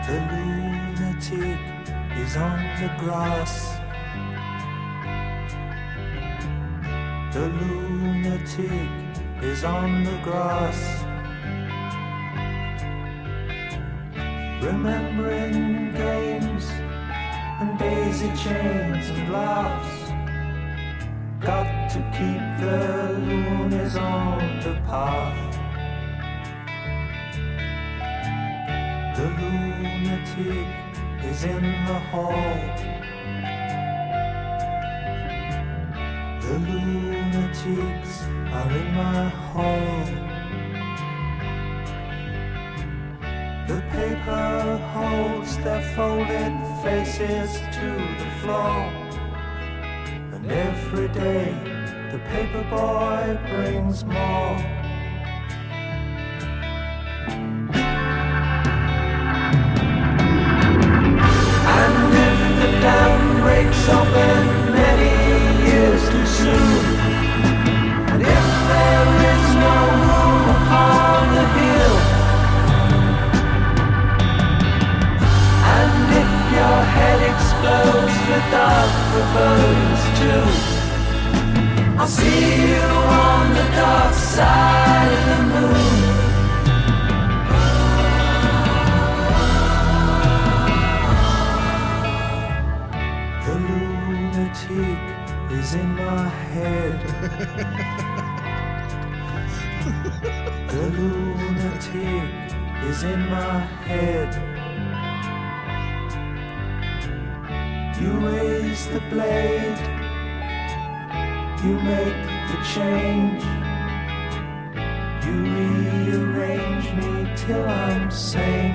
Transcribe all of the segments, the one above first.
The lunatic is on the grass. The lunatic is on the grass. Remembering games and daisy chains and laughs. Got to keep the loonies on the path. The lunatic is in the hall. The lunatics are in my hall. The paper holds their folded faces to the floor. And every day the paper boy brings more. And if the dam breaks open many years too soon, and if there is no room upon the hill, and if your head explodes with dark forebodings too, I'll see you on the dark side of the moon. The lunatic is in my head. The lunatic is in my head. You raise the blade, you make the change, you rearrange me till I'm sane.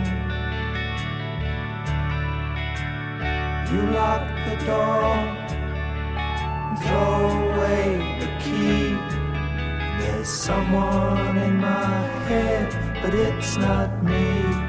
You lock the door and throw away the key. There's someone in my head, but it's not me.